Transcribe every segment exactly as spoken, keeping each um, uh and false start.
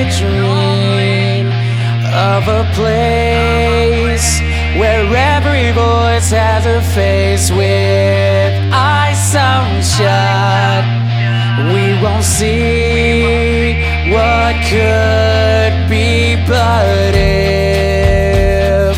dream of a place where every voice has a face. With eyes unshut, we won't see what could be, but if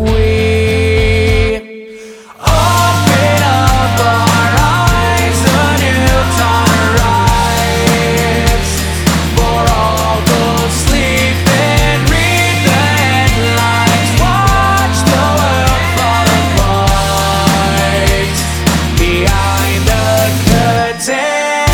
we open up our eyes, a new dawn arrives for all those sleeping. Read the headlines, watch the world fall apart behind the curtain.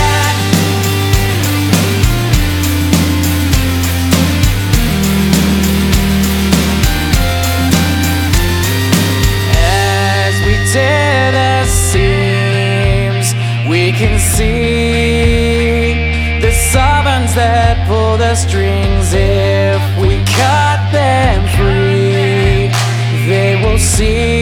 Tear the seams, we can see the servants that pull the strings. If we cut them free, they will see